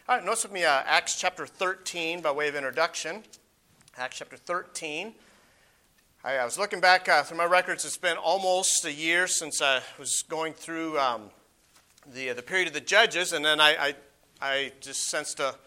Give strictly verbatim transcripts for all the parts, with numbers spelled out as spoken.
All right, notice with me uh, Acts chapter thirteen by way of introduction. Acts chapter thirteen. I, I was looking back uh, through my records. It's been almost a year since I was going through um, the uh, the period of the Judges, and then I I, I just sensed a,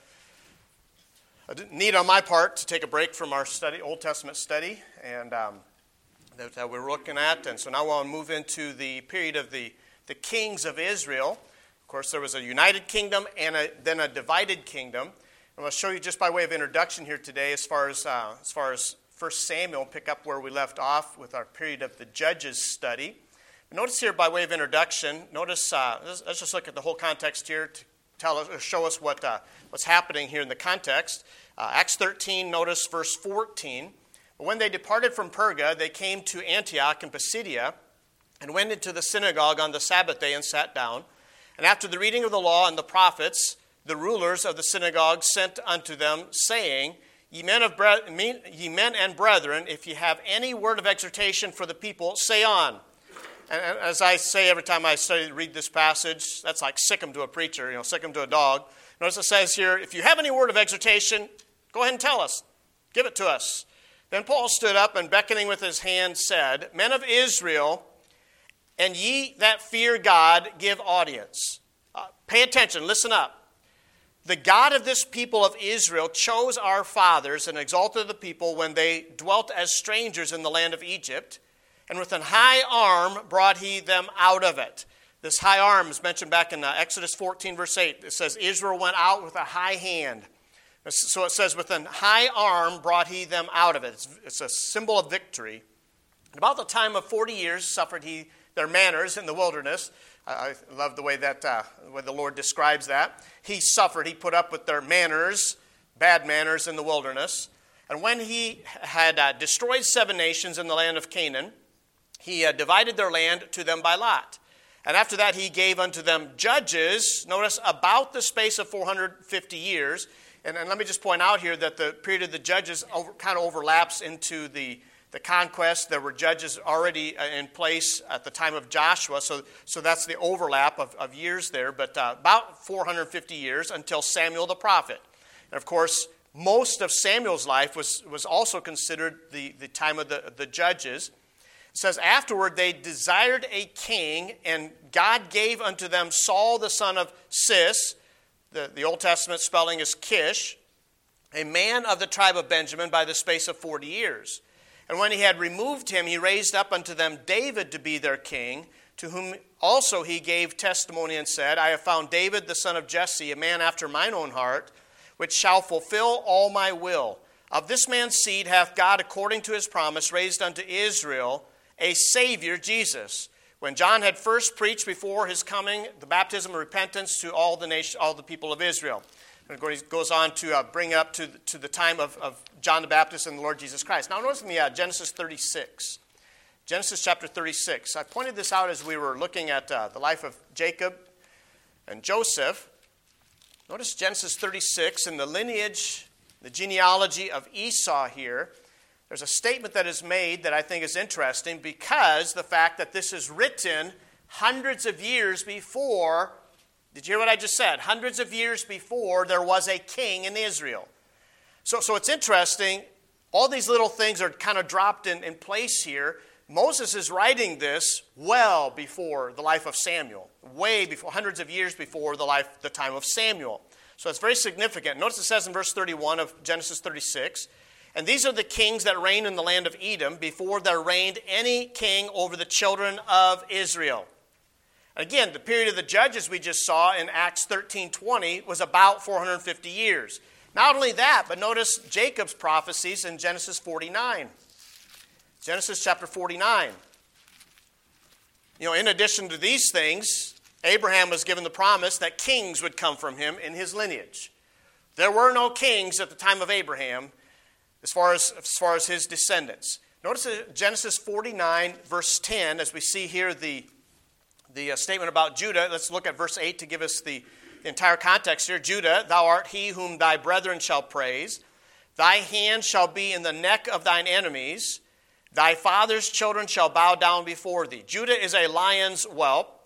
a need on my part to take a break from our study, Old Testament study, and um, that, that we're looking at. And so now I want to move into the period of the the kings of Israel. Of course, there was a united kingdom and a, then a divided kingdom. And I'll show you just by way of introduction here today, as far as uh, as far as First Samuel, pick up where we left off with our period of the Judges study. But notice here, by way of introduction, notice uh, let's, let's just look at the whole context here to tell us, or show us what uh, what's happening here in the context. Uh, Acts thirteen, notice verse fourteen. But when they departed from Perga, they came to Antioch in Pisidia, and went into the synagogue on the Sabbath day and sat down. And after the reading of the law and the prophets, the rulers of the synagogue sent unto them, saying, Ye men, of bre- ye men and brethren, if ye have any word of exhortation for the people, say on. And as I say every time I study, read this passage, that's like sick 'em to a preacher, you know, sick 'em to a dog. Notice it says here, if you have any word of exhortation, go ahead and tell us. Give it to us. Then Paul stood up and beckoning with his hand said, Men of Israel, and ye that fear God, give audience. Uh, pay attention, listen up. The God of this people of Israel chose our fathers and exalted the people when they dwelt as strangers in the land of Egypt, and with an high arm brought he them out of it. This high arm is mentioned back in uh, Exodus fourteen, verse eight. It says, Israel went out with a high hand. So it says, with an high arm brought he them out of it. It's, it's a symbol of victory. And about the time of forty years suffered he their manners in the wilderness. I love the way that uh, the way the Lord describes that. He suffered. He put up with their manners, bad manners in the wilderness. And when he had uh, destroyed seven nations in the land of Canaan, he uh, divided their land to them by lot. And after that he gave unto them judges, notice, about the space of four hundred fifty years. And, and let me just point out here that the period of the judges over, kind of overlaps into the The conquest. There were judges already in place at the time of Joshua, so, so that's the overlap of, of years there, but uh, about four hundred fifty years until Samuel the prophet. And of course, most of Samuel's life was, was also considered the, the time of the, the judges. It says, afterward they desired a king, and God gave unto them Saul the son of Cis, the, the Old Testament spelling is Kish, a man of the tribe of Benjamin by the space of forty years. And when he had removed him, he raised up unto them David to be their king, to whom also he gave testimony and said, I have found David the son of Jesse, a man after mine own heart, which shall fulfill all my will. Of this man's seed hath God, according to his promise, raised unto Israel a Savior, Jesus. When John had first preached before his coming the baptism of repentance to all the nation, all the people of Israel. And he goes on to uh, bring up to, to the time of, of John the Baptist and the Lord Jesus Christ. Now notice with me uh, Genesis thirty-six. Genesis chapter thirty-six. I pointed this out as we were looking at uh, the life of Jacob and Joseph. Notice Genesis thirty-six in the lineage, the genealogy of Esau here. There's a statement that is made that I think is interesting because the fact that this is written hundreds of years before. Did you hear what I just said? Hundreds of years before there was a king in Israel. So, so it's interesting. All these little things are kind of dropped in, in place here. Moses is writing this well before the life of Samuel, way before, hundreds of years before the life, the time of Samuel. So it's very significant. Notice it says in verse thirty-one of Genesis thirty-six, and these are the kings that reigned in the land of Edom before there reigned any king over the children of Israel. Again, the period of the judges we just saw in Acts thirteen twenty was about four hundred fifty years. Not only that, but notice Jacob's prophecies in Genesis forty-nine. Genesis chapter forty-nine. You know, in addition to these things, Abraham was given the promise that kings would come from him in his lineage. There were no kings at the time of Abraham as far as, as far as his descendants. Notice Genesis forty-nine, verse ten, as we see here the The uh, statement about Judah. Let's look at verse eight to give us the, the entire context here. Judah, thou art he whom thy brethren shall praise. Thy hand shall be in the neck of thine enemies. Thy father's children shall bow down before thee. Judah is a lion's whelp.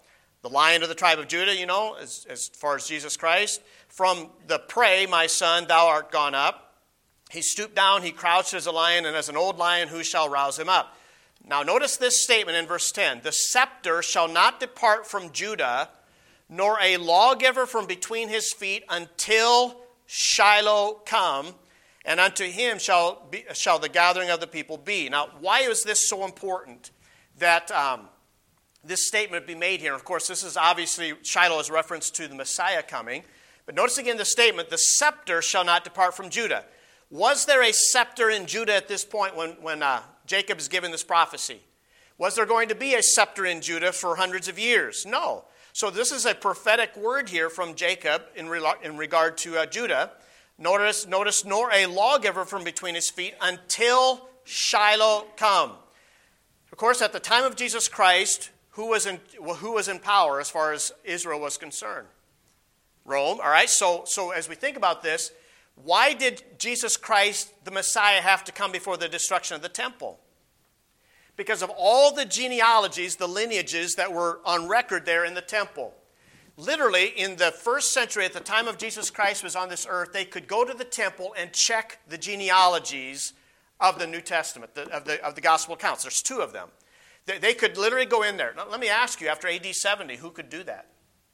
the Lion of the tribe of Judah, you know, as, as far as Jesus Christ. From the prey, my son, thou art gone up. He stooped down, he crouched as a lion, and as an old lion, who shall rouse him up? Now notice this statement in verse ten. The scepter shall not depart from Judah, nor a lawgiver from between his feet, until Shiloh come, and unto him shall be, shall the gathering of the people be. Now, why is this so important that um, this statement be made here? Of course, this is obviously, Shiloh is reference to the Messiah coming. But notice again the statement, the scepter shall not depart from Judah. Was there a scepter in Judah at this point when, when uh, Jacob is given this prophecy? Was there going to be a scepter in Judah for hundreds of years? No. So this is a prophetic word here from Jacob in, re- in regard to uh, Judah. Notice, notice, nor a lawgiver from between his feet until Shiloh come. Of course, at the time of Jesus Christ, who was in, who was in power as far as Israel was concerned? Rome, all right? So, so as we think about this, why did Jesus Christ, the Messiah, have to come before the destruction of the temple? Because of all the genealogies, the lineages that were on record there in the temple. Literally, in the first century, at the time of Jesus Christ was on this earth, they could go to the temple and check the genealogies of the New Testament, the, of, the, of the gospel accounts. There's two of them. They, they could literally go in there. Now, let me ask you, after A D seventy, who could do that?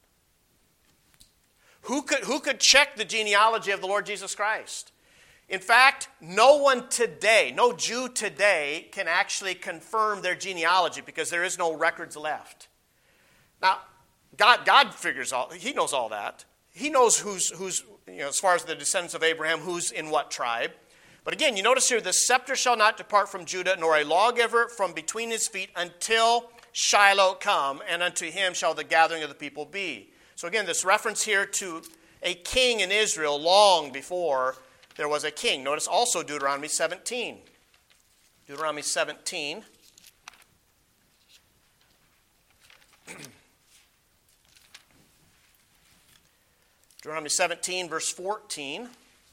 Who could, who could check the genealogy of the Lord Jesus Christ? In fact, no one today, no Jew today, can actually confirm their genealogy because there is no records left. Now, God, God figures all, he knows all that. He knows who's, who's, you know, as far as the descendants of Abraham, who's in what tribe. But again, you notice here, the scepter shall not depart from Judah, nor a lawgiver from between his feet, until Shiloh come, and unto him shall the gathering of the people be. So again, this reference here to a king in Israel long before there was a king. Notice also Deuteronomy seventeen. Deuteronomy seventeen. Deuteronomy seventeen, verse fourteen.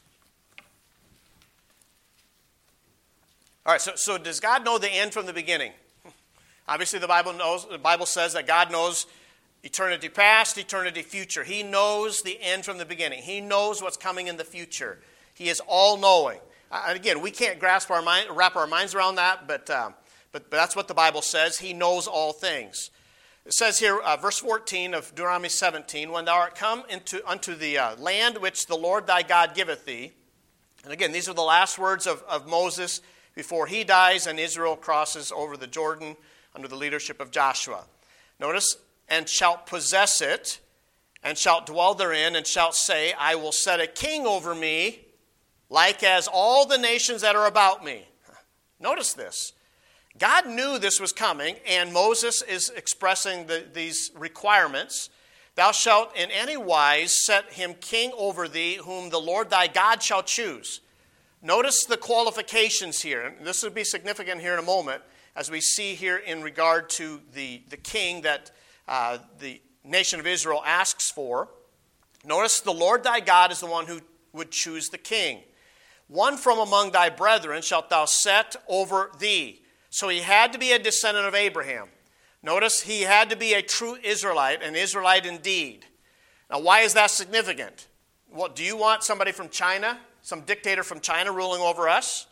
All right, so, so does God know the end from the beginning? Obviously, the Bible knows. The Bible says that God knows eternity past, eternity future. He knows the end from the beginning. He knows what's coming in the future. He is all-knowing. And again, we can't grasp our mind, wrap our minds around that, but, um, but but that's what the Bible says. He knows all things. It says here, uh, verse fourteen of Deuteronomy seventeen, when thou art come into unto the uh, land which the Lord thy God giveth thee. And again, these are the last words of, of Moses before he dies and Israel crosses over the Jordan under the leadership of Joshua. Notice, and shalt possess it, and shalt dwell therein, and shalt say, I will set a king over me, like as all the nations that are about me. Notice this. God knew this was coming, and Moses is expressing the, these requirements. Thou shalt in any wise set him king over thee, whom the Lord thy God shall choose. Notice the qualifications here, and this will be significant here in a moment, as we see here in regard to the, the king that Uh, the nation of Israel asks for. Notice the Lord thy God is the one who would choose the king. One from among thy brethren shalt thou set over thee. So he had to be a descendant of Abraham. Notice he had to be a true Israelite, an Israelite indeed. Now why is that significant? Well, do you want somebody from China, some dictator from China ruling over us?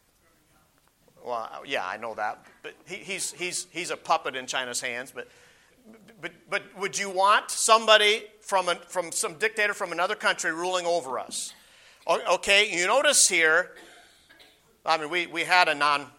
Well, yeah, I know that. But he, he's, he's, he's a puppet in China's hands, but But, but would you want somebody from, a, from some dictator from another country ruling over us? Okay, you notice here, I mean, we, we had a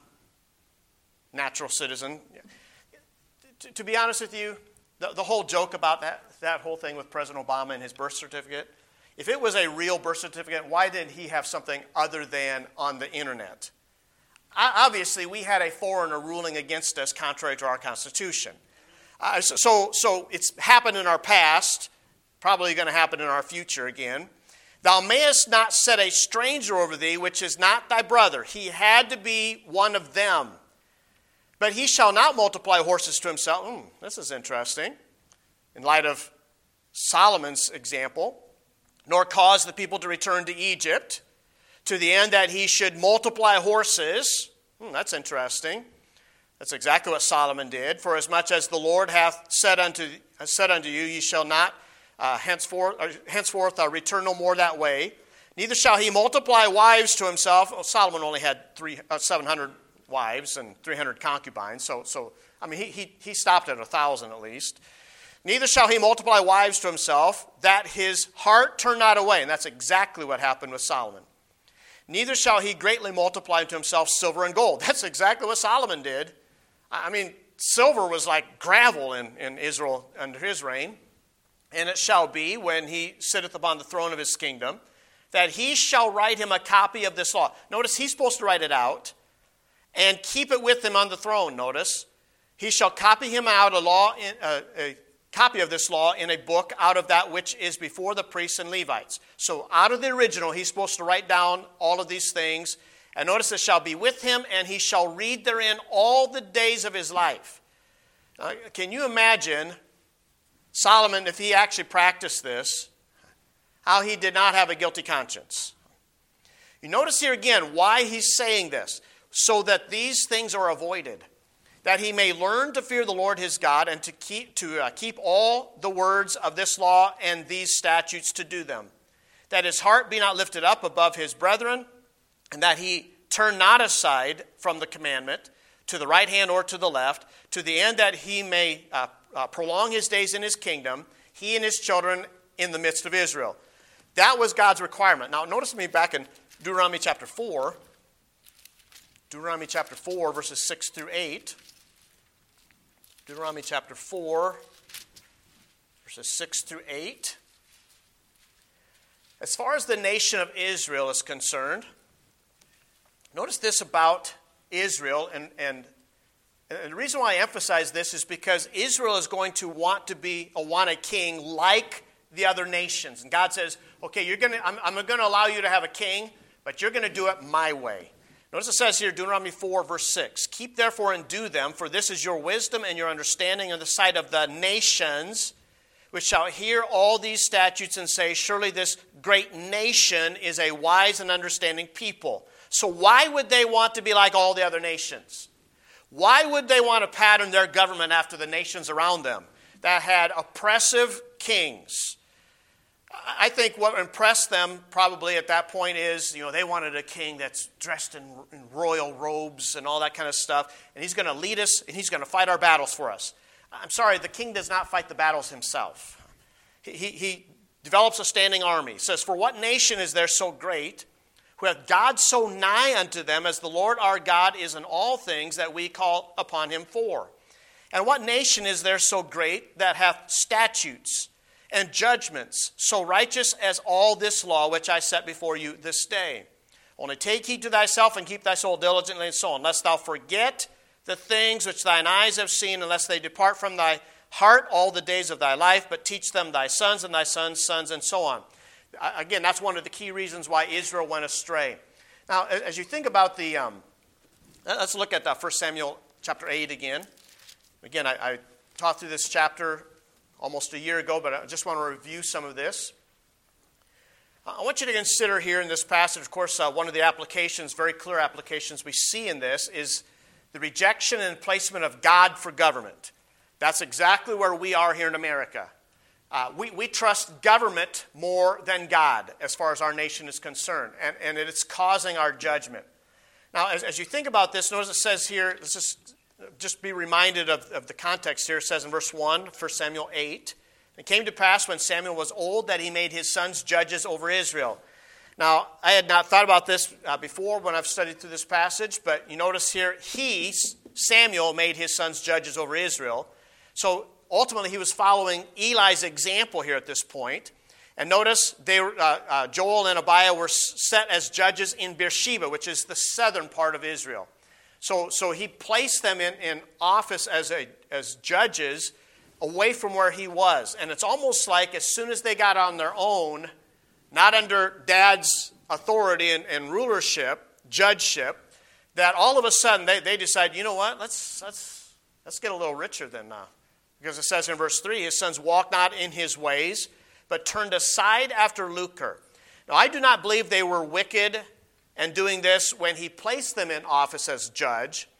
non-natural citizen. To, to be honest with you, the, the whole joke about that, that whole thing with President Obama and his birth certificate, if it was a real birth certificate, why didn't he have something other than on the internet? Obviously, we had a foreigner ruling against us contrary to our Constitution. Uh, so, so it's happened in our past, probably going to happen in our future again. Thou mayest not set a stranger over thee, which is not thy brother. He had to be one of them. But he shall not multiply horses to himself. Hmm, this is interesting. In light of Solomon's example, nor cause the people to return to Egypt, to the end that he should multiply horses. Hmm, that's interesting. That's exactly what Solomon did. For as much as the Lord hath said unto, has said unto you, ye shall not uh, henceforth, uh, henceforth uh, return no more that way. Neither shall he multiply wives to himself. Well, Solomon only had three, uh, seven hundred wives and three hundred concubines. So, so I mean, he, he, he stopped at one thousand at least. Neither shall he multiply wives to himself, that his heart turn not away. And that's exactly what happened with Solomon. Neither shall he greatly multiply to himself silver and gold. That's exactly what Solomon did. I mean, silver was like gravel in, in Israel under his reign. And it shall be, when he sitteth upon the throne of his kingdom, that he shall write him a copy of this law. Notice, he's supposed to write it out and keep it with him on the throne. Notice, he shall copy him out a law, in, uh, a copy of this law in a book out of that which is before the priests and Levites. So out of the original, he's supposed to write down all of these things. And notice, it shall be with him, and he shall read therein all the days of his life. Uh, can you imagine Solomon, if he actually practiced this, how he did not have a guilty conscience? You notice here again why he's saying this. So that these things are avoided. That he may learn to fear the Lord his God, and to keep, to, uh, keep all the words of this law and these statutes to do them. That his heart be not lifted up above his brethren, and that he turn not aside from the commandment to the right hand or to the left, to the end that he may uh, uh, prolong his days in his kingdom, he and his children in the midst of Israel. That was God's requirement. Now, notice me back in Deuteronomy chapter four. Deuteronomy chapter four, verses six through eight. Deuteronomy chapter four, verses six through eight. As far as the nation of Israel is concerned, notice this about Israel, and, and, and the reason why I emphasize this is because Israel is going to want to be a want a king like the other nations. And God says, okay, you're gonna, I'm, I'm going to allow you to have a king, but you're going to do it my way. Notice it says here, Deuteronomy four, verse six, keep therefore and do them, for this is your wisdom and your understanding in the sight of the nations, which shall hear all these statutes and say, surely this great nation is a wise and understanding people. So why would they want to be like all the other nations? Why would they want to pattern their government after the nations around them that had oppressive kings? I think what impressed them probably at that point is, you know, they wanted a king that's dressed in, in royal robes and all that kind of stuff, and he's going to lead us and he's going to fight our battles for us. I'm sorry, the king does not fight the battles himself. He, he, he develops a standing army. He says, for what nation is there so great, who hath God so nigh unto them, as the Lord our God is in all things that we call upon him for? And what nation is there so great, that hath statutes and judgments so righteous as all this law which I set before you this day? Only take heed to thyself, and keep thy soul diligently, and so on, lest thou forget the things which thine eyes have seen, unless they depart from thy heart all the days of thy life, but teach them thy sons and thy sons' sons, and so on. Again, that's one of the key reasons why Israel went astray. Now, as you think about the, um, let's look at First Samuel chapter eight again. Again, I, I taught through this chapter almost a year ago, but I just want to review some of this. I want you to consider here in this passage, of course, uh, one of the applications, very clear applications we see in this is the rejection and placement of God for government. That's exactly where we are here in America. Uh, we, we trust government more than God as far as our nation is concerned, and, and it's causing our judgment. Now, as, as you think about this, notice it says here, let's just, just be reminded of, of the context here. It says in verse one, First Samuel eight, it came to pass when Samuel was old that he made his sons judges over Israel. Now, I had not thought about this uh, before when I've studied through this passage, but you notice here, he, Samuel, made his sons judges over Israel. So ultimately, he was following Eli's example here at this point. And notice, they, uh, uh, Joel and Abiah were set as judges in Beersheba, which is the southern part of Israel. So, so he placed them in, in office as, a, as judges away from where he was. And it's almost like as soon as they got on their own, not under Dad's authority and, and rulership, judgeship, that all of a sudden they, they decide, you know what, let's, let's, let's get a little richer than now. Because it says in verse three, his sons walked not in his ways, but turned aside after lucre. Now, I do not believe they were wicked and doing this when he placed them in office as judge,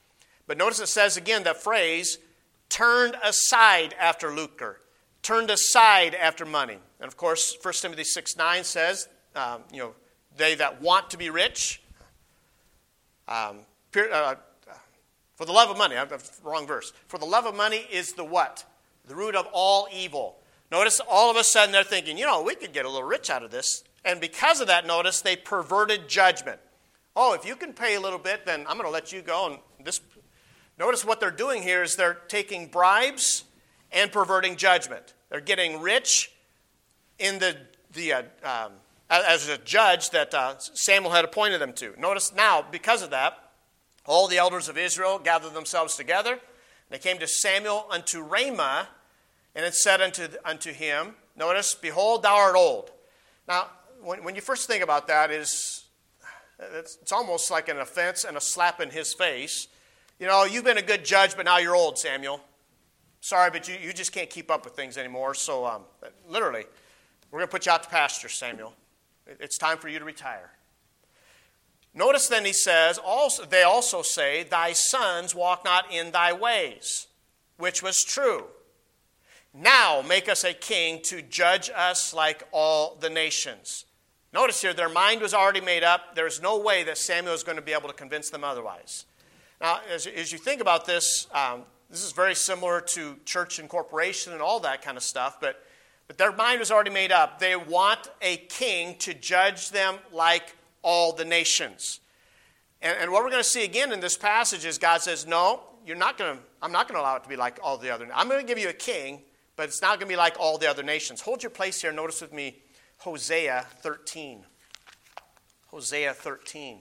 But notice it says again that phrase, turned aside after lucre, turned aside after money. And of course, First Timothy six nine says, um, you know, they that want to be rich, um, uh, for the love of money, I'm, wrong verse. For the love of money is the what? The root of all evil. Notice all of a sudden they're thinking, you know, we could get a little rich out of this. And because of that, notice they perverted judgment. Oh, if you can pay a little bit, then I'm going to let you go. And this, notice what they're doing here is they're taking bribes and perverting judgment. They're getting rich in the the uh, um, as a judge that uh, Samuel had appointed them to. Notice now, because of that, all the elders of Israel gathered themselves together. They came to Samuel unto Ramah, and it said unto unto him, notice, behold, thou art old. Now, when, when you first think about that, is it's, it's almost like an offense and a slap in his face. You know, you've been a good judge, but now you're old, Samuel. Sorry, but you, you just can't keep up with things anymore. So, um, literally, we're going to put you out to pasture, Samuel. It's time for you to retire. Notice then he says, also, they also say, thy sons walk not in thy ways, which was true. Now make us a king to judge us like all the nations. Notice here, their mind was already made up. There's no way that Samuel is going to be able to convince them otherwise. Now, as, as you think about this, um, this is very similar to church incorporation and all that kind of stuff, but, but their mind was already made up. They want a king to judge them like all the nations. And, and what we're going to see again in this passage is God says, no, you're not going to, I'm not going to allow it to be like all the other. I'm going to give you a king, but it's not going to be like all the other nations. Hold your place here. Notice with me Hosea thirteen. Hosea thirteen.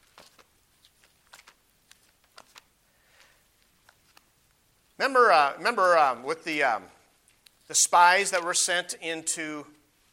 Remember, uh, remember um, with the um, the spies that were sent into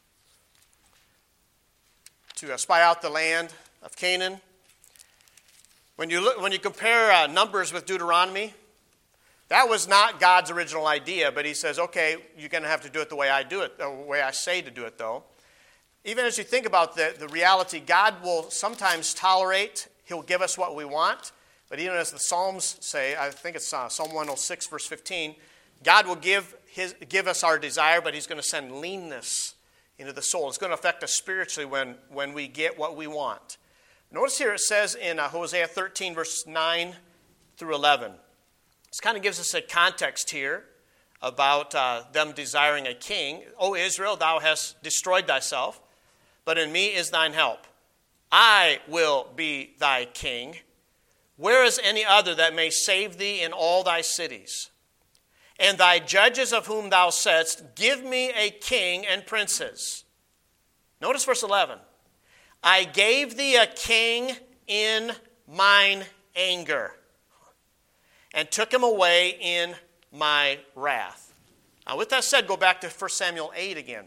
to uh, spy out the land of Canaan. When you look, when you compare uh, Numbers with Deuteronomy, that was not God's original idea. But He says, "Okay, you're going to have to do it the way I do it, the way I say to do it." Though, even as you think about the the reality, God will sometimes tolerate. He'll give us what we want. But even as the Psalms say, I think it's uh, Psalm one oh six, verse fifteen, God will give his give us our desire, but He's going to send leanness into the soul. It's going to affect us spiritually when, when we get what we want. Notice here it says in uh, Hosea thirteen, verse nine through eleven. This kind of gives us a context here about uh, them desiring a king. O Israel, thou hast destroyed thyself, but in me is thine help. I will be thy king. Where is any other that may save thee in all thy cities? And thy judges of whom thou saidst, give me a king and princes. Notice verse eleven. I gave thee a king in mine anger, and took him away in my wrath. Now with that said, go back to First Samuel eight again.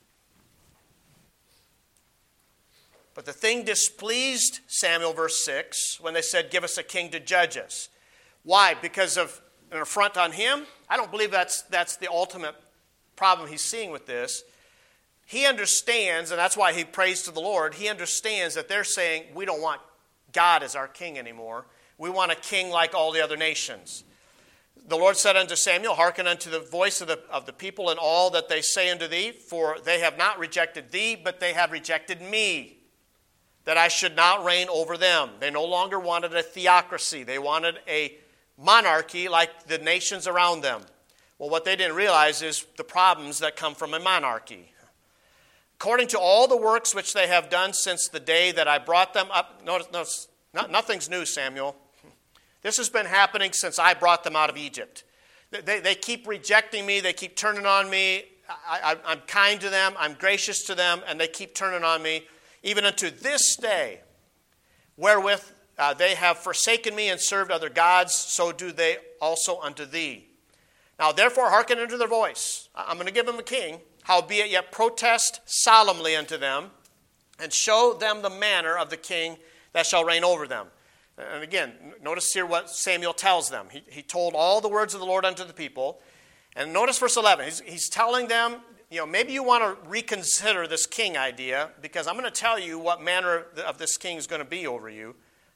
But the thing displeased Samuel, verse six, when they said, give us a king to judge us. Why? Because of an affront on him? I don't believe that's, that's the ultimate problem he's seeing with this. He understands, and that's why he prays to the Lord, he understands that they're saying, we don't want God as our king anymore. We want a king like all the other nations. The Lord said unto Samuel, hearken unto the voice of the, of the people and all that they say unto thee, for they have not rejected thee, but they have rejected me, that I should not reign over them. They no longer wanted a theocracy. They wanted a monarchy like the nations around them. Well, what they didn't realize is the problems that come from a monarchy. According to all the works which they have done since the day that I brought them up. Notice, notice not, nothing's new, Samuel. This has been happening since I brought them out of Egypt. They, they keep rejecting me. They keep turning on me. I, I, I'm kind to them. I'm gracious to them. And they keep turning on me. Even unto this day, wherewith uh, they have forsaken me and served other gods, so do they also unto thee. Now therefore hearken unto their voice. I'm going to give them a king, howbeit yet protest solemnly unto them, and show them the manner of the king that shall reign over them. And again, notice here what Samuel tells them. He, he told all the words of the Lord unto the people. And notice verse eleven. He's, he's telling them, you know, maybe you want to reconsider this king idea, because I'm going to tell you what manner of this king is going to be over you.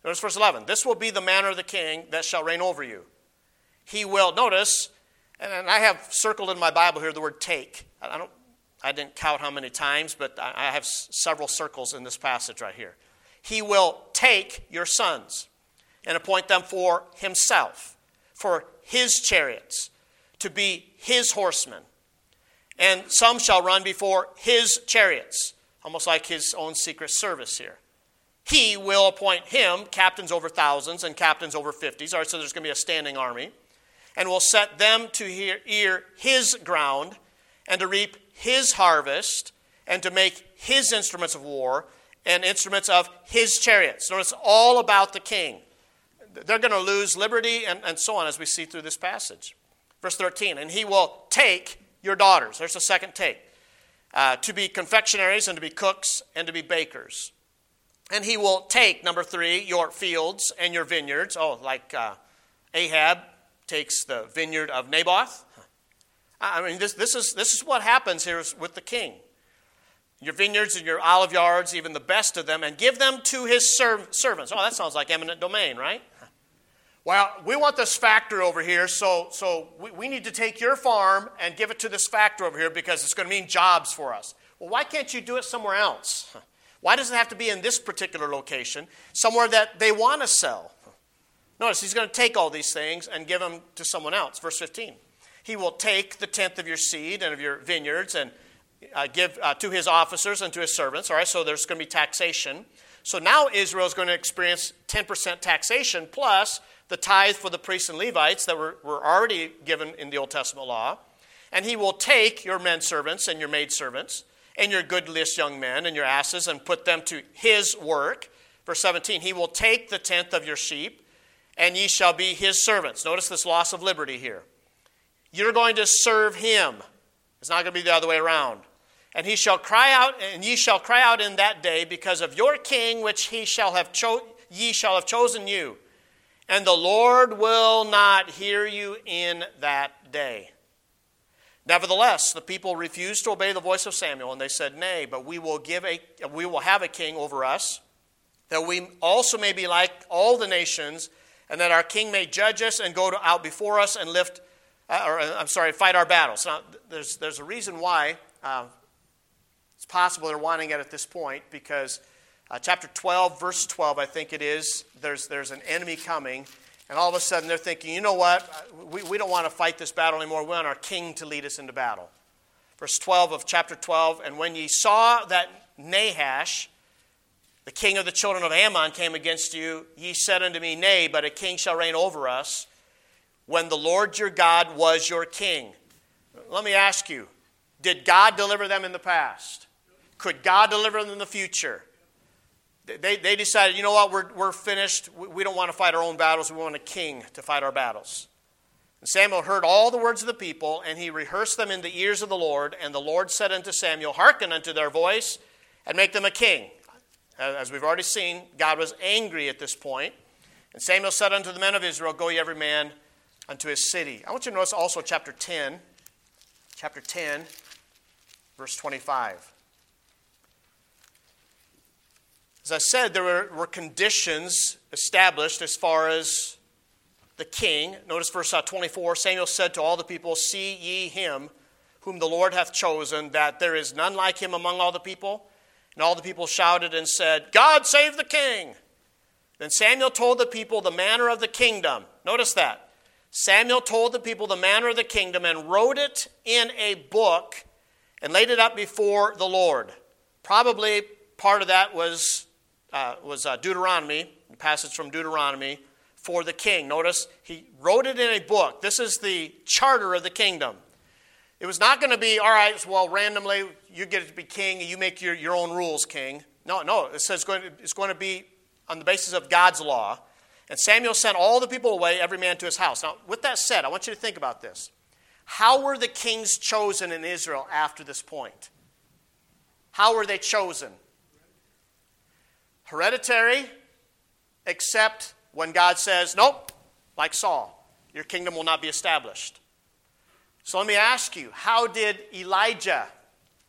Notice verse eleven. This will be the manner of the king that shall reign over you. He will, notice, and I have circled in my Bible here the word take. I don't, I didn't count how many times, but I have several circles in this passage right here. He will take your sons and appoint them for himself, for his chariots, to be his horsemen. And some shall run before his chariots, almost like his own secret service here. He will appoint him captains over thousands and captains over fifties. All right, so there's going to be a standing army. And will set them to hear, ear his ground and to reap his harvest and to make his instruments of war and instruments of his chariots. So it's all about the king. They're going to lose liberty and, and so on as we see through this passage. Verse thirteen, and he will take your daughters. There's the second take. Uh, to be confectionaries and to be cooks and to be bakers. And he will take, number three, your fields and your vineyards. Oh, like uh, Ahab takes the vineyard of Naboth. I mean, this, this, is, this is what happens here with the king. Your vineyards and your olive yards, even the best of them, and give them to his serv- servants. Oh, that sounds like eminent domain, right? Well, we want this factory over here, so, so we, we need to take your farm and give it to this factory over here because it's going to mean jobs for us. Well, why can't you do it somewhere else? Why does it have to be in this particular location, somewhere that they want to sell? Notice, he's going to take all these things and give them to someone else. Verse fifteen. He will take the tenth of your seed and of your vineyards and uh, give uh, to his officers and to his servants. All right, so there's going to be taxation. So now Israel is going to experience ten percent taxation plus the tithe for the priests and Levites that were, were already given in the Old Testament law. And he will take your men servants and your maid servants and your goodliest young men and your asses and put them to his work. Verse seventeen, he will take the tenth of your sheep and ye shall be his servants. Notice this loss of liberty here. You're going to serve him. It's not going to be the other way around. And he shall cry out, and ye shall cry out in that day because of your king, which he shall have cho- ye shall have chosen you. And the Lord will not hear you in that day. Nevertheless, the people refused to obey the voice of Samuel, and they said, nay, but we will give a we will have a king over us, that we also may be like all the nations, and that our king may judge us and go to, out before us and lift, uh, or I'm sorry, fight our battles. Now, there's there's a reason why uh, it's possible they're wanting it at this point, because uh, chapter twelve, verse twelve, I think it is, there's there's an enemy coming, and all of a sudden they're thinking, you know what, we, we don't want to fight this battle anymore, we want our king to lead us into battle. Verse twelve of chapter twelve, and when ye saw that Nahash, the king of the children of Ammon, came against you, ye said unto me, nay, but a king shall reign over us, when the Lord your God was your king. Let me ask you, did God deliver them in the past? Could God deliver them in the future? They, they decided, you know what, we're, we're finished. We don't want to fight our own battles. We want a king to fight our battles. And Samuel heard all the words of the people, and he rehearsed them in the ears of the Lord. And the Lord said unto Samuel, hearken unto their voice, and make them a king. As we've already seen, God was angry at this point. And Samuel said unto the men of Israel, go ye every man unto his city. I want you to notice also chapter ten. Chapter ten, verse twenty-five. As I said, there were, were conditions established as far as the king. Notice verse twenty-four, Samuel said to all the people, see ye him whom the Lord hath chosen, that there is none like him among all the people. And all the people shouted and said, God save the king. Then Samuel told the people the manner of the kingdom. Notice that. Samuel told the people the manner of the kingdom and wrote it in a book and laid it up before the Lord. Probably part of that was, uh, was uh, Deuteronomy, a passage from Deuteronomy for the king. Notice he wrote it in a book. This is the charter of the kingdom. It was not going to be, all right, well, randomly, you get to be king and you make your, your own rules, king. No, no, it says it's going, to, it's going to be on the basis of God's law. And Samuel sent all the people away, every man to his house. Now, with that said, I want you to think about this. How were the kings chosen in Israel after this point? How were they chosen? Hereditary, except when God says, nope, like Saul, your kingdom will not be established. So let me ask you, how did Elijah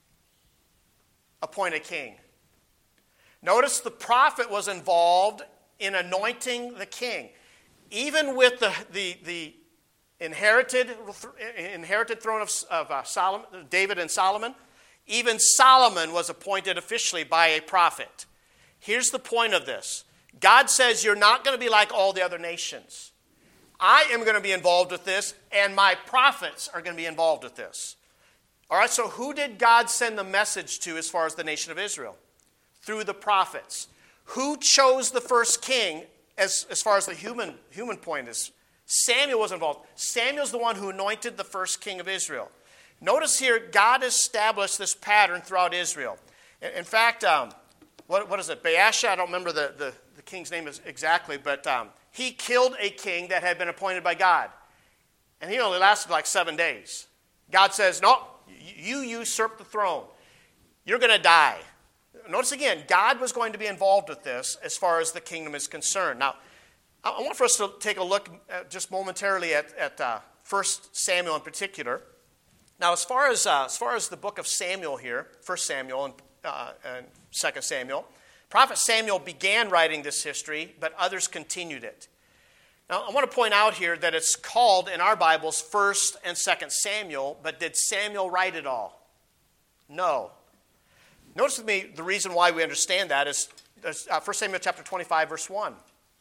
appoint a king? Notice the prophet was involved in anointing the king. Even with the, the, the inherited, inherited throne of, of uh, Solomon, David and Solomon, even Solomon was appointed officially by a prophet. Here's the point of this. God says you're not going to be like all the other nations. I am going to be involved with this, and my prophets are going to be involved with this. All right, so who did God send the message to as far as the nation of Israel? Through the prophets. Who chose the first king as, as far as the human, human point is? Samuel was involved. Samuel's the one who anointed the first king of Israel. Notice here, God established this pattern throughout Israel. In, in fact, um, what, what is it? Baasha, I don't remember the, the, the king's name is exactly, but um, he killed a king that had been appointed by God. And he only lasted like seven days. God says, no, you usurped the throne. You're going to die. Notice again, God was going to be involved with this as far as the kingdom is concerned. Now, I want for us to take a look at, just momentarily at, at uh, First Samuel in particular. Now, as far as uh, as far as the book of Samuel here, First Samuel and, uh, and Second Samuel, Prophet Samuel began writing this history, but others continued it. Now, I want to point out here that it's called in our Bibles First and Second Samuel, but did Samuel write it all? No. Notice with me the reason why we understand that is uh, First Samuel chapter twenty-five, verse one.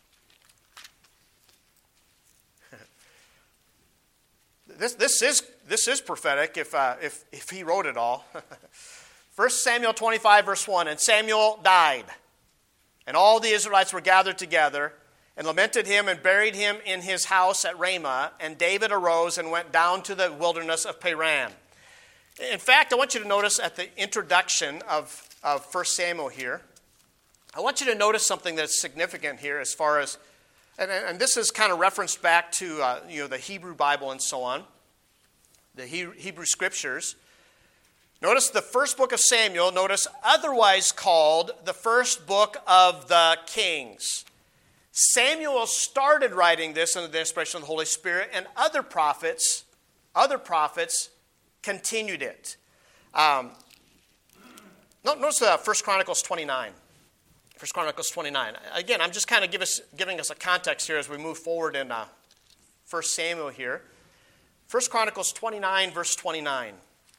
This, this, is, this is prophetic if, uh, if, if he wrote it all. First Samuel twenty-five, verse one, and Samuel died, and all the Israelites were gathered together, and lamented him and buried him in his house at Ramah, and David arose and went down to the wilderness of Paran. In fact, I want you to notice at the introduction of, of First Samuel here, I want you to notice something that's significant here as far as, and, and this is kind of referenced back to uh, you know the Hebrew Bible and so on, the he, Hebrew Scriptures. Notice the first book of Samuel, notice otherwise called the first book of the Kings. Samuel started writing this under the inspiration of the Holy Spirit, and other prophets, other prophets continued it. Um, notice uh, First Chronicles twenty-nine. First Chronicles twenty-nine. Again, I'm just kind of give us, giving us a context here as we move forward in uh, First Samuel here. First Chronicles twenty-nine, verse twenty-nine.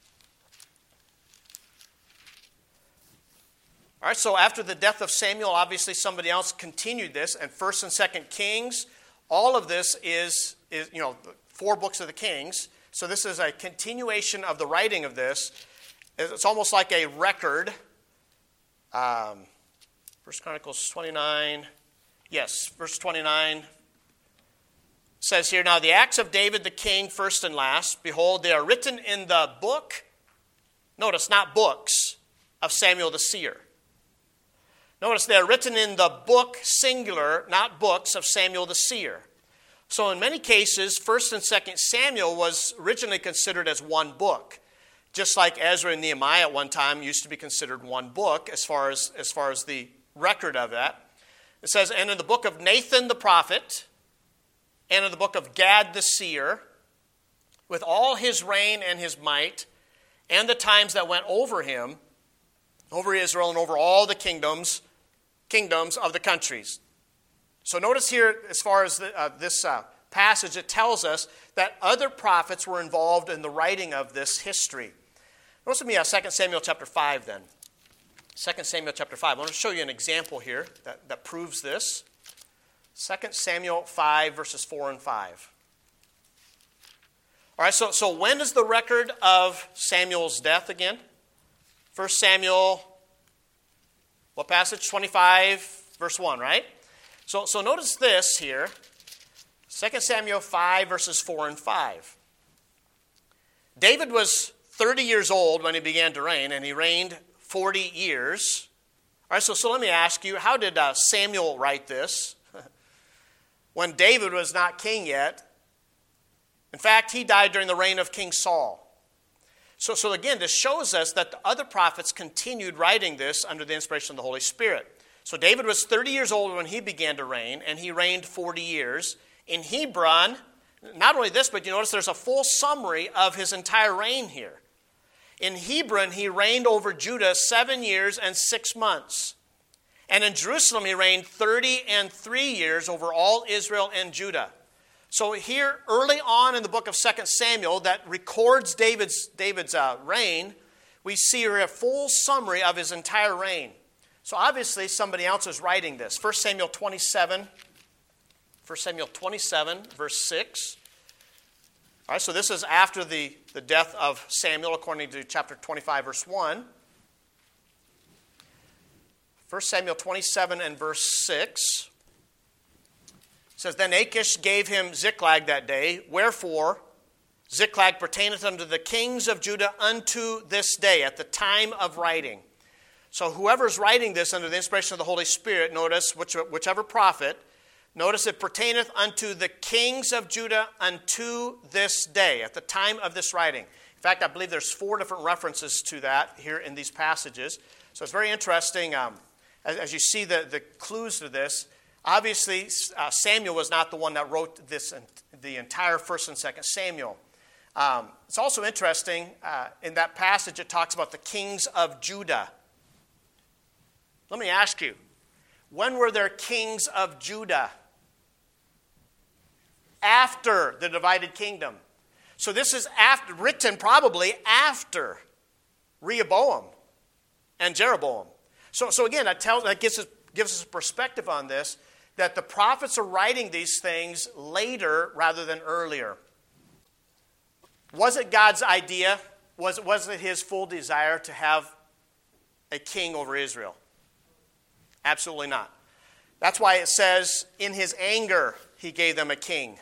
All right, so after the death of Samuel, obviously somebody else continued this, and First and Second Kings, all of this is, is you know, four books of the Kings. So this is a continuation of the writing of this. It's almost like a record. Um, First Chronicles twenty-nine. Yes, verse twenty-nine says here, now the acts of David the king, first and last, behold, they are written in the book, notice, not books, of Samuel the seer. Notice they are written in the book, singular, not books, of Samuel the seer. So in many cases, First and Second Samuel was originally considered as one book, just like Ezra and Nehemiah at one time used to be considered one book as far as, as far as the record of that. It says, and in the book of Nathan the prophet, and in the book of Gad the seer, with all his reign and his might, and the times that went over him, over Israel and over all the kingdoms, kingdoms of the countries. So notice here, as far as the, uh, this uh, passage, it tells us that other prophets were involved in the writing of this history. Notice with me uh, Second Samuel chapter five then. Second Samuel chapter five. I want to show you an example here that, that proves this. Second Samuel five, verses four and five. All right, so, so when is the record of Samuel's death again? First Samuel, what passage? twenty-five, verse one, right? So, so notice this here. Second Samuel five, verses four and five. David was thirty years old when he began to reign, and he reigned forty years. All right, so, so let me ask you, how did uh, Samuel write this? When David was not king yet. In fact, he died during the reign of King Saul. So, so again, this shows us that the other prophets continued writing this under the inspiration of the Holy Spirit. So David was thirty years old when he began to reign, and he reigned forty years. In Hebron, not only this, but you notice there's a full summary of his entire reign here. In Hebron, he reigned over Judah seven years and six months. And in Jerusalem he reigned thirty and three years over all Israel and Judah. So here, early on in the book of Second Samuel that records David's, David's uh, reign, we see here a full summary of his entire reign. So obviously somebody else is writing this. First Samuel twenty-seven, First Samuel twenty-seven, verse six. All right, so this is after the, the death of Samuel, according to chapter twenty-five, verse one. First Samuel twenty-seven and verse six. It says, Then Achish gave him Ziklag that day, wherefore Ziklag pertaineth unto the kings of Judah unto this day, at the time of writing. So whoever's writing this under the inspiration of the Holy Spirit, notice, which, whichever prophet, notice it pertaineth unto the kings of Judah unto this day, at the time of this writing. In fact, I believe there's four different references to that here in these passages. So it's very interesting um, as, as you see the, the clues to this. Obviously, uh, Samuel was not the one that wrote this, the entire First and Second Samuel. Um, it's also interesting, uh, in that passage it talks about the kings of Judah. Let me ask you, when were there kings of Judah? After the divided kingdom. So this is after, written probably after Rehoboam and Jeroboam. So, so again, that, tells, that gives, us, gives us a perspective on this, that the prophets are writing these things later rather than earlier. Was it God's idea? Was, was it his full desire to have a king over Israel? Absolutely not. That's why it says, in his anger, he gave them a king.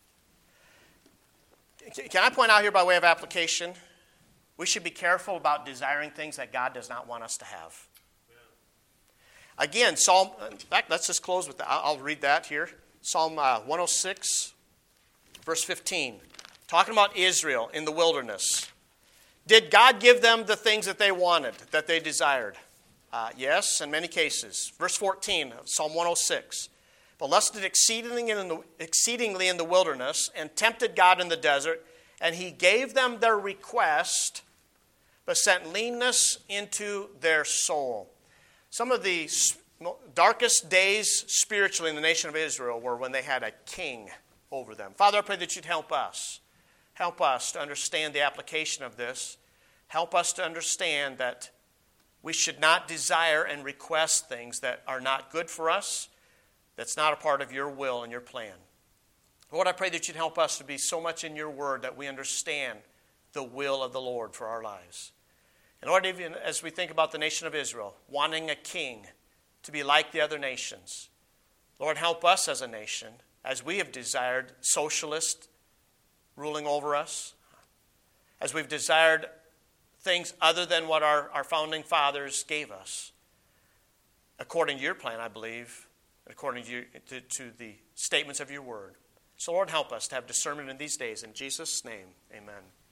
Can I point out here by way of application? We should be careful about desiring things that God does not want us to have. Again, Psalm, in fact, let's just close with that. I'll read that here. Psalm uh, one oh six, verse fifteen. Talking about Israel in the wilderness. Did God give them the things that they wanted, that they desired? Uh, yes, in many cases. Verse fourteen of Psalm one oh six. But lusted exceedingly in, the, exceedingly in the wilderness, and tempted God in the desert, and he gave them their request, but sent leanness into their soul. Some of the darkest days spiritually in the nation of Israel were when they had a king over them. Father, I pray that you'd help us. Help us to understand the application of this. Help us to understand that we should not desire and request things that are not good for us, that's not a part of your will and your plan. Lord, I pray that you'd help us to be so much in your word that we understand the will of the Lord for our lives. And Lord, even as we think about the nation of Israel, wanting a king to be like the other nations, Lord, help us as a nation, as we have desired socialist ruling over us, as we've desired things other than what our, our founding fathers gave us, according to your plan, I believe, according to, you, to, to the statements of your word. So Lord, help us to have discernment in these days. In Jesus' name, amen.